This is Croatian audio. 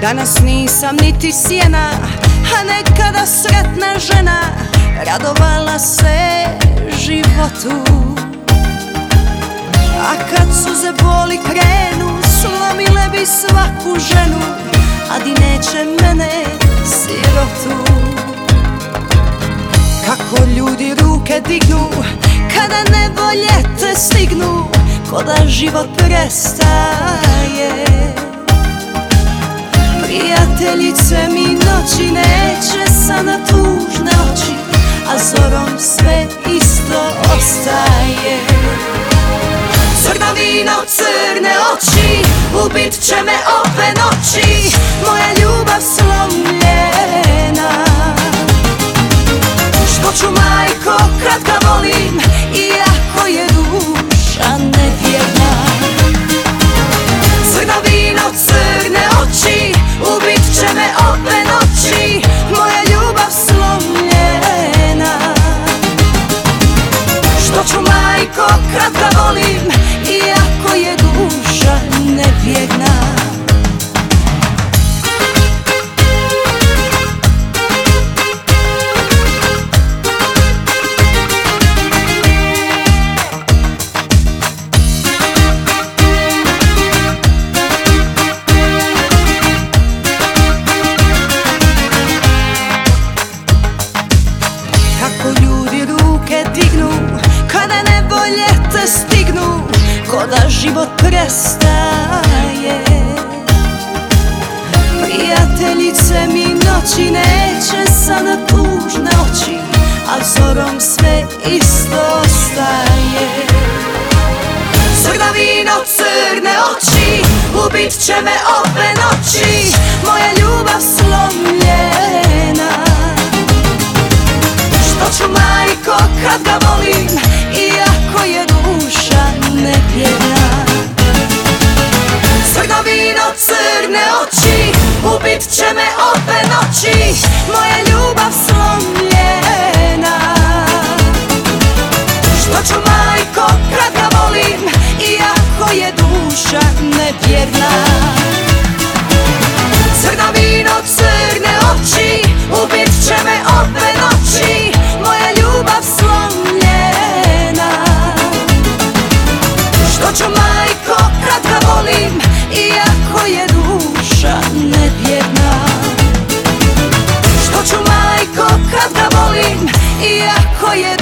Danas nisam niti sjena, a nekada sretna žena, radovala se životu. A kad suze boli krenu, slomile bi svaku ženu, a di neće mene sirotu. Kako ljudi ruke dignu kada nevolje te stignu, ko da život prestaje. Prijateljice mi noći neće sana tužne oči, a zorom sve isto ostaje. Crno vino, crne oči, ubit će me ove noći, moja ljubav slomljena. Što ću, majko, kad ga volim, iako je duša nevjerna. Crno vino, crne oči, ubit će me ove noći, moja ljubav slomljena. Što ću, majko, kad ga volim, iako je duša nevjerna. Ljudi ruke dignu kada nevolje te stignu, ko da život prestaje. Prijateljice mi noći neće sana tužne oči, a zorom sve isto ostaje. Crno vino, crne oči, ubit će me ove noći, moja ljubav slomljena. Što ću, majko, kad ga volim, iako je duša nevjerna. Crno vino, crne oči, ubit će me ove noći, moja ljubav slomljena. Što ću, majko, kad ga volim, iako je duša nevjerna. Crno vino, crne oči, ubit će me ove noći, moja ljubav slomljena. Što ću, majko, kad ga volim, iako je duša nevjerna. Što ću, majko, kad ga volim, iako je